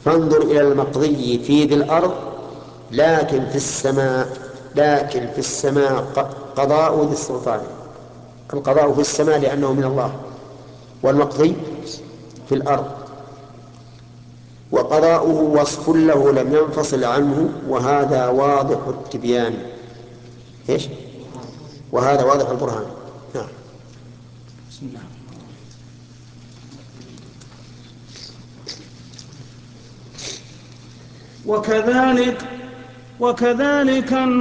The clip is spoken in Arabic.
فانظر إلى المقضي في ذي الأرض لكن في السماء قضاء ذي السلطان. القضاء في السماء لأنه من الله، والمقضي في الأرض، وقضاؤه وصف له لم ينفصل عنه، وهذا واضح التبيان. إيش؟ وهذا واضح البرهان. نعم. بسم الله. وكذلك